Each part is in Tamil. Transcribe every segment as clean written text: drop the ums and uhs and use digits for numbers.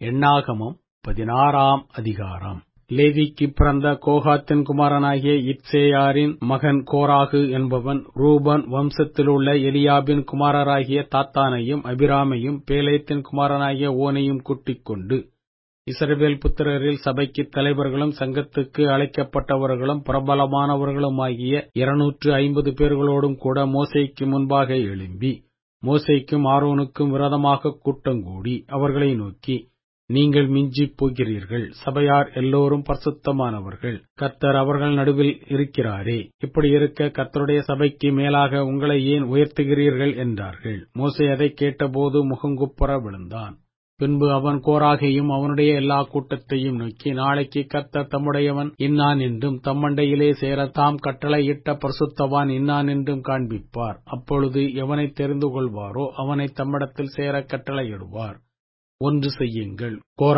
எண்ணாகமம் 16ஆம் அதிகாரம். லேவிக்குப் பிறந்த கோகாத்தின் குமாரனாகிய இத்சேயாரின் மகன் கோராகு என்பவன் ரூபன் வம்சத்திலுள்ள எலியாபின் குமாரராகிய தாத்தானையும் அபிராமையும் பேலேத்தின் குமாரனாகிய ஓனையும் கூட்டிக் கொண்டு இஸ்ரவேல் புத்திரரில் சபைக்குத் தலைவர்களும் சங்கத்துக்கு அழைக்கப்பட்டவர்களும் பிரபலமானவர்களுமாகிய 250 பேர்களோடும் கூட மோசேக்கு முன்பாக எழும்பி மோசேக்கும் ஆரோனுக்கும் விரோதமாக கூட்டங்கூடி அவர்களை நோக்கி, நீங்கள் மிஞ்சிப் போகிறீர்கள். சபையார் எல்லோரும் பரிசுத்தமானவர்கள். கர்த்தர் அவர்கள் நடுவில் இருக்கிறாரே. இப்படி இருக்க கர்த்தருடைய சபைக்கு மேலாக உங்களை ஏன் உயர்த்துகிறீர்கள் என்றார்கள். மோசே அதைக் கேட்டபோது முகங்குப்புற விழுந்தான். பின்பு அவன் கோராகையும் அவனுடைய எல்லா கூட்டத்தையும் நோக்கி, நாளைக்கு கர்த்தர் தம்முடையவன் இன்னான் என்றும் தம்மண்டையிலே சேர தாம் கட்டளையிட்ட பரிசுத்தவான் இன்னான் என்றும் காண்பிப்பார். அப்பொழுது எவனை தெரிந்து கொள்வாரோ அவனை தம்மிடத்தில் சேர கட்டளையிடுவார். ஒன்று செய்யுங்கள்.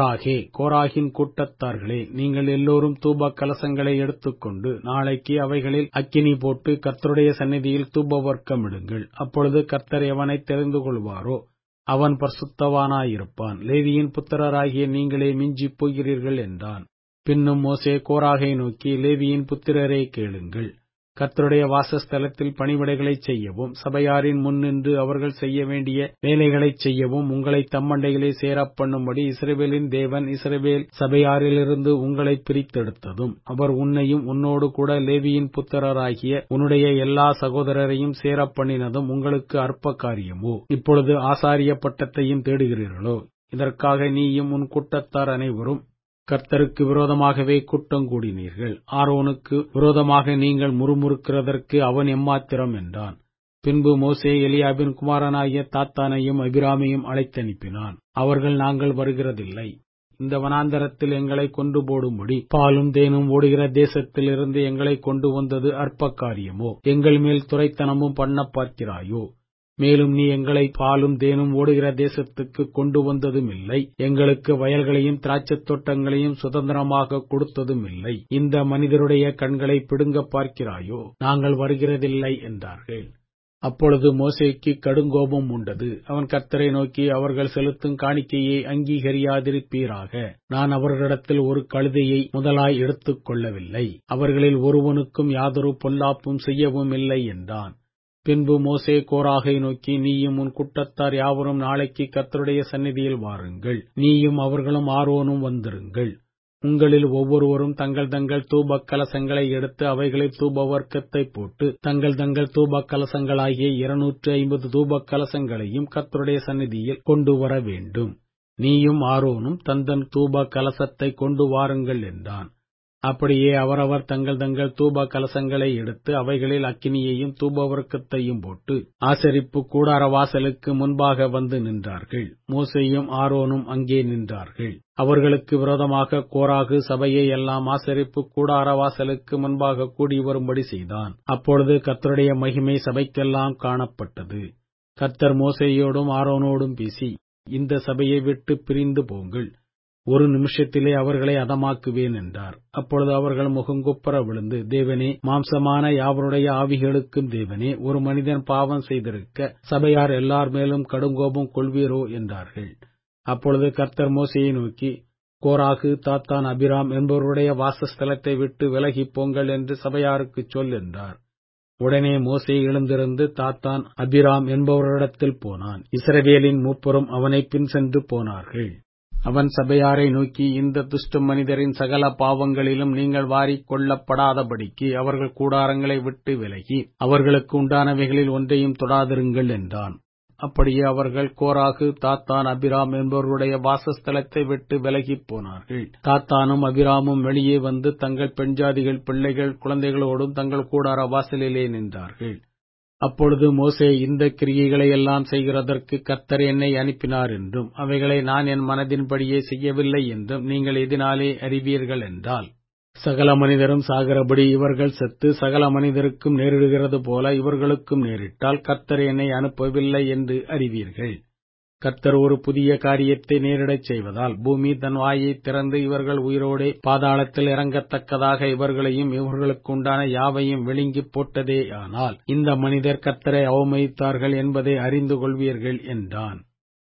கோராகின் கூட்டத்தார்களே, நீங்கள் எல்லோரும் தூப கலசங்களை எடுத்துக்கொண்டு நாளைக்கு அவைகளில் அக்கினி போட்டு கர்த்தருடைய சந்நிதியில் தூபவர்க்கமிடுங்கள். அப்பொழுது கர்த்தர் எவனை தெரிந்து கொள்வாரோ அவன் பரிசுத்தவானாயிருப்பான். லேவியின் புத்திரராகிய நீங்களே மிஞ்சிப் போகிறீர்கள் என்றான். பின்னும் மோசே கோராகை நோக்கி, லேவியின் புத்திரரே கேளுங்கள். கர்த்தருடைய வாசஸ்தலத்தில் பணிவிடைகளைச் செய்யவும் சபையாரின் முன்னின்று அவர்கள் செய்ய வேண்டிய வேலைகளைச் செய்யவும் உங்களை தம்மண்டையிலே சேரப் பண்ணும்படி இஸ்ரவேலின் தேவன் இஸ்ரவேல் சபையாரிலிருந்து உங்களை பிரித்தெடுத்ததும் அவர் உன்னையும் உன்னோடு கூட லேவியின் புத்திரராகிய உன்னுடைய எல்லா சகோதரரையும் சேரப் பண்ணினதும் உங்களுக்கு அற்ப காரியமோ? இப்பொழுது ஆசாரிய பட்டத்தையும் தேடுகிறீர்களோ? இதற்காக நீயும் உன் கூட்டத்தார் அனைவரும் கர்த்தருக்கு விரோதமாகவே கூட்டம் கூடினீர்கள். ஆரோனுக்கு விரோதமாக நீங்கள் முறுமுறுக்கிறதற்கு அவன் எம்மாத்திரம் என்றான். பின்பு மோசே எலியாபின் குமாரனாகிய தாத்தானையும் அபிராமையும் அழைத்தனுப்பினான். அவர்கள், நாங்கள் வருகிறதில்லை. இந்த வனாந்தரத்தில் எங்களை கொண்டு போடும்படி பாலும் தேனும் ஓடுகிற தேசத்திலிருந்து எங்களை கொண்டு வந்தது அற்ப காரியமோ? எங்கள் மேல் துரைத்தனமும் பண்ண பார்க்கிறாயோ? மேலும் நீ எங்களை பாலும் தேனும் ஓடுகிற தேசத்துக்கு கொண்டு வந்ததும் இல்லை, எங்களுக்கு வயல்களையும் திராட்சைத் தோட்டங்களையும் சுதந்திரமாக கொடுத்ததும் இல்லை. இந்த மனிதருடைய கண்களை பிடுங்க பார்க்கிறாயோ? நாங்கள் வருகிறதில்லை என்றார்கள். அப்பொழுது மோசேக்கு கடுங்கோபம் உண்டது. அவன் கர்த்தரை நோக்கி, அவர்கள் செலுத்தும் காணிக்கையை அங்கீகரியாதிருப்பீராக. நான் அவர்களிடத்தில் ஒரு கழுதையை முதலாய் எடுத்துக் கொள்ளவில்லை. அவர்களில் ஒருவனுக்கும் யாதொரு பொல்லாப்பும் செய்யவும் இல்லை என்றான். பின்பு மோசே கோராகை நோக்கி, நீயும் உன் கூட்டத்தார் யாவரும் நாளைக்கு கர்த்தருடைய சந்நிதியில் வாருங்கள். நீயும் அவர்களும் ஆரோனும் வந்திருங்கள். உங்களில் ஒவ்வொருவரும் தங்கள் தங்கள் தூப கலசங்களை எடுத்து அவைகளில் தூப வர்க்கத்தை போட்டு தங்கள் தங்கள் தூப கலசங்களாகிய 250 தூப கலசங்களையும் கர்த்தருடைய சந்நிதியில் கொண்டு வர வேண்டும். நீயும் ஆரோனும் தந்தன் தூப கலசத்தை கொண்டு வாருங்கள் என்றான். அப்படியே அவரவர் தங்கள் தங்கள் தூப கலசங்களை எடுத்து அவைகளில் அக்கினியையும் தூபவர்க்கத்தையும் போட்டு ஆசரிப்பு கூடார வாசலுக்கு முன்பாக வந்து நின்றார்கள். மோசேயும் ஆரோனும் அங்கே நின்றார்கள். அவர்களுக்கு விரோதமாக கோராகு சபையை எல்லாம் ஆசரிப்பு கூடார வாசலுக்கு முன்பாக கூடி வரும்படி செய்தான். அப்பொழுது கர்த்தருடைய மகிமை சபைக்கெல்லாம் காணப்பட்டது. கர்த்தர் மோசேயோடும் ஆரோனோடும் பேசி, இந்த சபையை விட்டு பிரிந்து போங்கள், ஒரு நிமிஷத்திலே அவர்களை அதமாக்குவேன் என்றார். அப்பொழுது அவர்கள் முகங்குப்புற விழுந்து, தேவனே, மாம்சமான யாவருடைய ஆவிகளுக்கும் தேவனே, ஒரு மனிதன் பாவம் செய்திருக்க சபையார் எல்லார் மேலும் கடுங்கோபம் கொள்வீரோ என்றார்கள். அப்பொழுது கர்த்தர் மோசேயை நோக்கி, கோராகு, தாத்தான், அபிராம் என்பவருடைய வாசஸ்தலத்தை விட்டு விலகிப் போங்கள் என்று சபையாருக்குச் சொல் என்றார். உடனே மோசே எழுந்திருந்து தாத்தான், அபிராம் என்பவரிடத்தில் போனான். இஸ்ரவேலின் மூப்பரும் அவனை பின் சென்று போனார்கள். அவன் சபையாரை நோக்கி, இந்த துஷ்ட மனிதரின் சகல பாவங்களிலும் நீங்கள் வாரிக் கொள்ளப்படாதபடிக்கு அவர்கள் கூடாரங்களை விட்டு விலகி அவர்களுக்கு உண்டானவைகளில் ஒன்றையும் தொடாதிருங்கள் என்றான். அப்படியே அவர்கள் கோராகு, தாத்தான், அபிராம் என்பவருடைய வாசஸ்தலத்தை விட்டு விலகிப் போனார்கள். தாத்தானும் அபிராமும் வெளியே வந்து தங்கள் பெண்ஜாதிகள் பிள்ளைகள் குழந்தைகளோடும் தங்கள் கூடார வாசலிலே நின்றார்கள். அப்பொழுது மோசே, இந்த கிரியைகளை எல்லாம் செய்கிறதற்கு கர்த்தர் என்னை அனுப்பினார் என்றும் அவைகளை நான் என் மனதின்படியே செய்யவில்லை என்றும் நீங்கள் எதினாலே அறிவீர்கள் என்றால், சகல மனிதரும் சாகிறபடி இவர்கள் செத்து சகல மனிதருக்கும் நேரிடுகிறது போல இவர்களுக்கும் நேரிட்டால் கர்த்தர் என்னை அனுப்பவில்லை என்று அறிவீர்கள். கர்த்தர் ஒரு புதிய காரியத்தை நேரிடச் செய்வதால் பூமி தன் வாயைத் திறந்து இவர்கள் உயிரோடே பாதாளத்தில் இறங்கத்தக்கதாக இவர்களையும் இவர்களுக்கு உண்டான யாவையும் விழுங்கிப் போட்டதேயானால் இந்த மனிதர் கர்த்தரை அவமதித்தார்கள் என்பதை அறிந்து கொள்வீர்கள் என்றான்.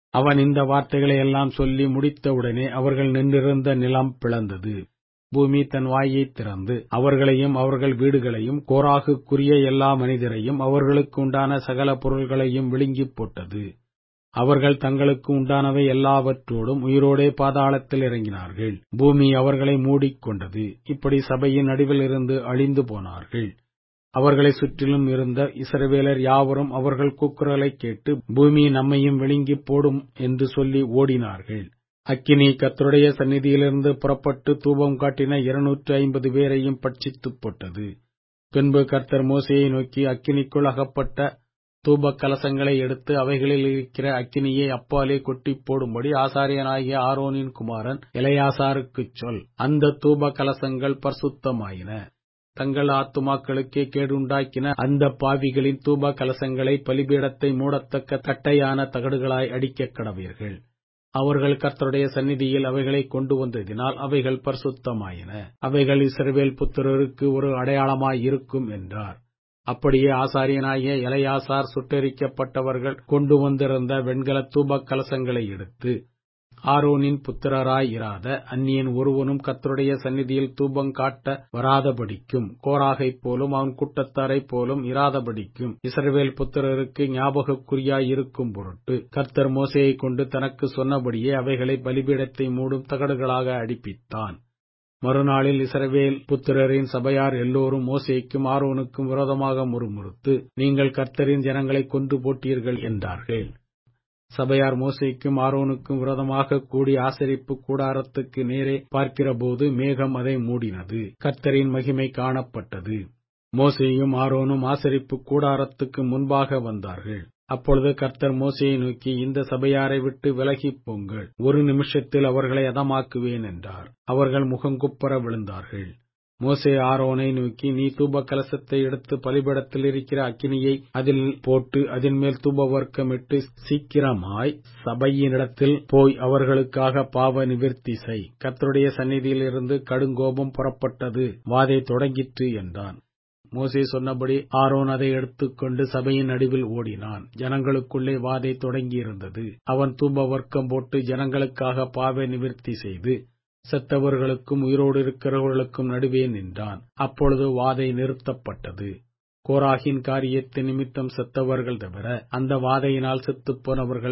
அவன் இந்த வார்த்தைகளை எல்லாம் சொல்லி முடித்தவுடனே அவர்கள் நின்றிருந்த நிலம் பிளந்தது. பூமி தன் வாயைத் திறந்து அவர்களையும் அவர்கள் வீடுகளையும் கோராகுக்குரிய எல்லா மனிதரையும் அவர்களுக்கு உண்டான சகல பொருள்களையும் விழுங்கிப் போட்டது. அவர்கள் தங்களுக்கு உண்டானவை எல்லாவற்றோடும் உயிரோடே பாதாளத்தில் இறங்கினார்கள். பூமி அவர்களை மூடிக்கொண்டது. இப்படி சபையின் நடுவில் இருந்து அழிந்து போனார்கள். அவர்களை சுற்றிலும் இருந்த இஸ்ரவேலர் யாவரும் அவர்கள் கூக்குரலைக் கேட்டு, பூமி நம்மையும் விழுங்கிப் போடும் என்று சொல்லி ஓடினார்கள். அக்கினி கர்த்தருடைய சந்நிதியிலிருந்து புறப்பட்டு தூபம் காட்டின 250 பேரையும் பட்சித்துப் போட்டது. பின்பு கர்த்தர் மோசேயை நோக்கி, அக்கினிக்குள் அகப்பட்ட தூப கலசங்களை எடுத்து அவைகளில் இருக்கிற அக்கினியை அப்பாலே கொட்டிப் போடும்படி ஆசாரியனாகிய ஆரோனின் குமாரன் எலெயாசாருக்குச் சொல். அந்த தூப கலசங்கள் பரிசுத்தமாயின. தங்கள் ஆத்துமாக்களுக்கே கேடுண்டாக்கின அந்த பாவிகளின் தூப கலசங்களை பலிபீடத்தை மூடத்தக்க தட்டையான தகடுகளாய் அடிக்கக் கடவீர்கள். அவர்கள் கர்த்தருடைய சந்நிதியில் அவைகளை கொண்டு வந்ததினால் அவைகள் பரிசுத்தமாயின. அவைகள் இஸ்ரவேல் புத்திரருக்கு ஒரு அடையாளமாய் இருக்கும் என்றார். அப்படியே ஆசாரியனாகிய எலெயாசார் சுட்டெரிக்கப்பட்டவர்கள் கொண்டு வந்திருந்த வெண்கல தூப கலசங்களை எடுத்து, ஆரோனின் புத்திரராய் இராத அந்நியன் ஒருவனும் கர்த்தருடைய சந்நிதியில் தூபம் காட்ட வராதபடிக்கும், கோராகைப் போலும் அவன் கூட்டத்தாரைப் போலும் இராதபடிக்கும், இஸ்ரவேல் புத்திரருக்கு ஞாபகக்குறியாய் இருக்கும் பொருட்டு கர்த்தர் மோசேயைக் கொண்டு தனக்கு சொன்னபடியே அவைகளை பலிபீடத்தை மூடும் தகடுகளாக அடிப்பித்தான். மறுநாளில் இஸ்ரவேல் புத்திரரின் சபையார் எல்லோரும் மோசேக்கும் ஆரோனுக்கும் விரோதமாக முறுமுறுத்து, நீங்கள் கர்த்தரின் ஜனங்களை கொன்று போட்டீர்கள் என்றார்கள். சபையார் மோசேக்கும் ஆரோனுக்கும் விரோதமாக கூடி ஆசரிப்பு கூடாரத்துக்கு நேரே பார்க்கிறபோது மேகம் அதை மூடினது. கர்த்தரின் மகிமை காணப்பட்டது. மோசேயும் ஆரோனும் ஆசரிப்பு கூடாரத்துக்கு முன்பாக வந்தார்கள். அப்பொழுது கர்த்தர் மோசேயை நோக்கி, இந்த சபையாரை விட்டு விலகிப் போங்கள், ஒரு நிமிஷத்தில் அவர்களை அதமாக்குவேன் என்றார். அவர்கள் முகங்குப்புற விழுந்தார்கள். மோசே ஆரோனை நோக்கி, நீ தூப கலசத்தை எடுத்து பலிபீடத்தில் இருக்கிற அக்கினியை அதில் போட்டு அதின்மேல் தூபவர்க்கமிட்டு சீக்கிரமாய் சபையினிடத்தில் போய் அவர்களுக்காக பாவ நிவிர்த்தி செய். கர்த்தருடைய சந்நிதியில் இருந்து கடுங்கோபம் புறப்பட்டது, வாதை தொடங்கிற்று என்றான். மோசே சொன்னபடி ஆரோன் அதை எடுத்துக்கொண்டு சபையின் நடுவில் ஓடினான். ஜனங்களுக்குள்ளே வாதை தொடங்கியிருந்தது. அவன் தூபவர்க்கம் போட்டு ஜனங்களுக்காக பாவ நிவிர்த்தி செய்து செத்தவர்களுக்கும் உயிரோடு இருக்கிறவர்களுக்கும் நடுவே நின்றான். அப்பொழுது வாதை நிறுத்தப்பட்டது. கோராகின் காரியத்தின் நிமித்தம் செத்தவர்கள் தவிர அந்த வாதையினால் செத்துப்போனவர்கள்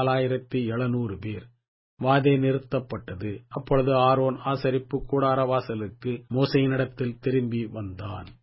14,700 பேர். வாதை நிறுத்தப்பட்டது. அப்பொழுது ஆரோன் ஆசரிப்பு கூடார வாசலுக்கு மோசேயினிடத்தில் திரும்பி வந்தான்.